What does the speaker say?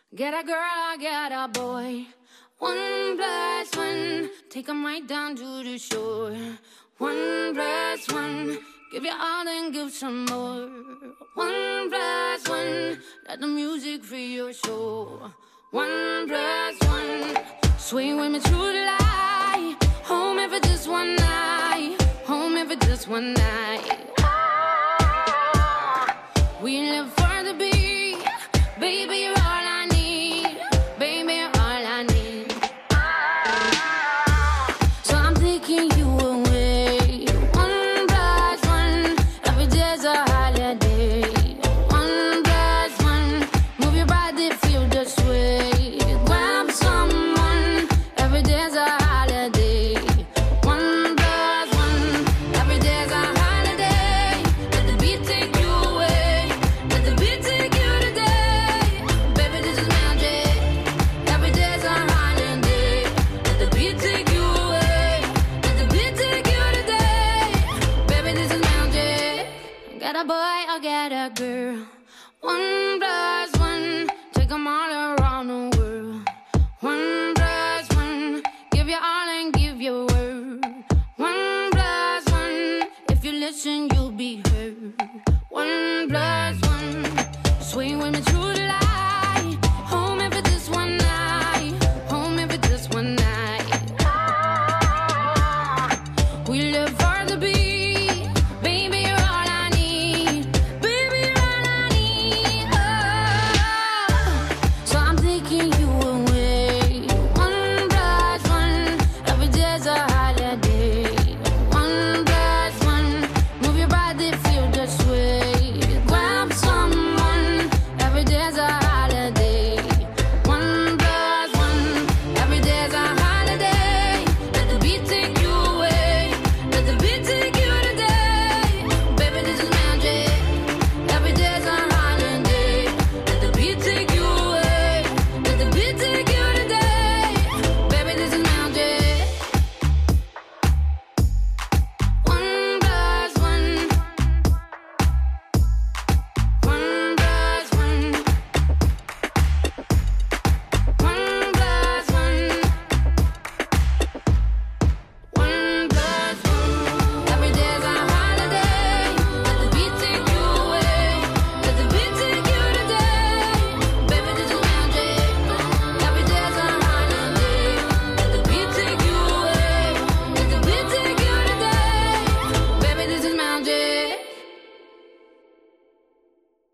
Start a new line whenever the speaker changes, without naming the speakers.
Get a girl, I get a boy. 1+1, take 'em right down to the shore. 1+1, give you all and give some more. 1+1, let the music free your soul. 1+1, swing with me through the light. Home if it's just one night. Home if it's just one night. We live